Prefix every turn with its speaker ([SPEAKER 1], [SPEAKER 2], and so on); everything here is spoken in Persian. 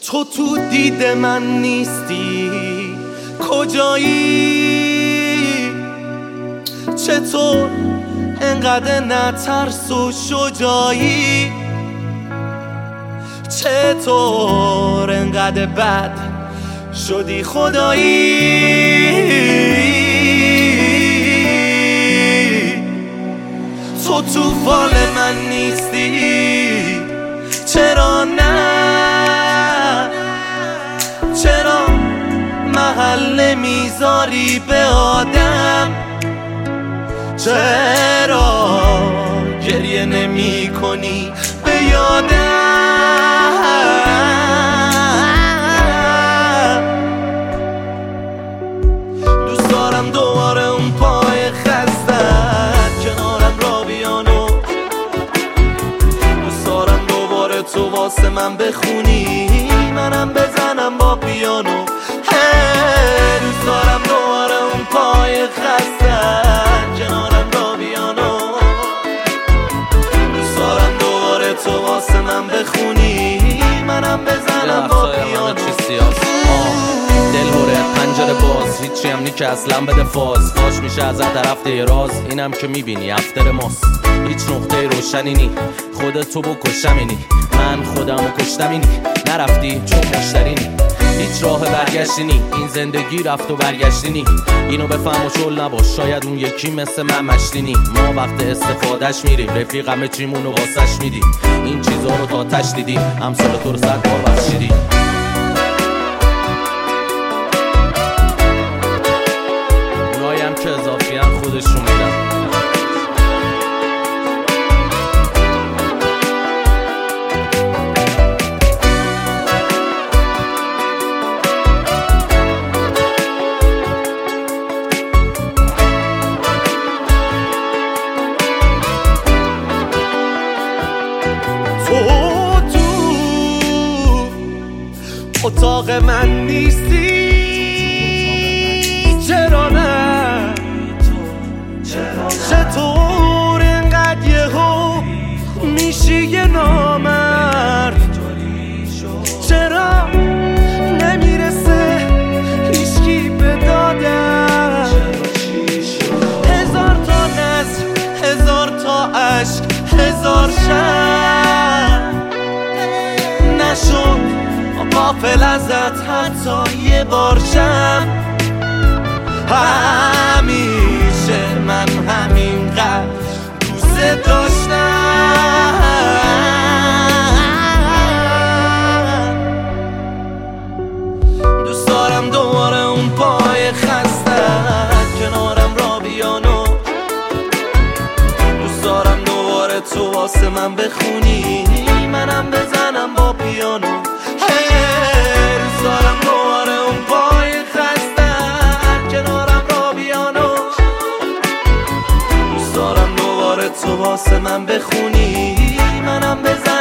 [SPEAKER 1] تو تو دید من نیستی، کجایی؟ چطور انقدر نترس و شجاعی؟ چطور انقدر بد شدی خدایی؟ تو فال من نیستی، چرا نه؟ چرا محل میذاری به آدم؟ چرا گریه نمی کنی به یادم؟ دوست دارم دوباره اون پای خستت کنارم را بیانو، دوست دارم دوباره تو واسه من بخونی منم بزنم با پیانو. دوست دارم دوباره اون پای خستت کنارم را بیانو، دوست دارم دوباره تو واسه من بخونی منم بزنم با پیانو.
[SPEAKER 2] دل هره پنجره باز، هیچی هم نی که اصلا بده فاز. فاش میشه از رفته راز، اینم که میبینی افتر ماست. هیچ نقطه روشنی نی، خودتو بکشم اینی، من خودمو کشتم اینی. نرفتی چون مشتری نی، هیچ راه برگشتی نی، این زندگی رفت و برگشتی نی. اینو بفهم و شل نباش، شاید اون یکی مثل من مشتی نی. ما وقت استفادهش میریم، رفیقم چیمونو واسش میدیم. این چیزا رو تا تش دیدی، امثال تو رو 100 بار بخشیدی. اونایی که اضافی هم خودشون میدن.
[SPEAKER 1] تو اتاق من نیستی، چرا نه؟ چطور اینقدر یهو میشی یه نامرد؟ چرا نمیرسه هیچکی به دادم؟ هزار تا نظر، هزار تا عشق، هزار شب نشد غافل ازت حتی یه بار شم. همیشه من همینقدر دوست داشتم. دوست دارم دوباره اون پای خستت کنارم را بیانو، دوست دارم دوباره تو واسه من بخونی منم بزنم با پیانو. دوست دارم دوباره اون پای خستت کنارم را بیانو، دوست دارم دوباره تو واسه من بخونی منم بزنم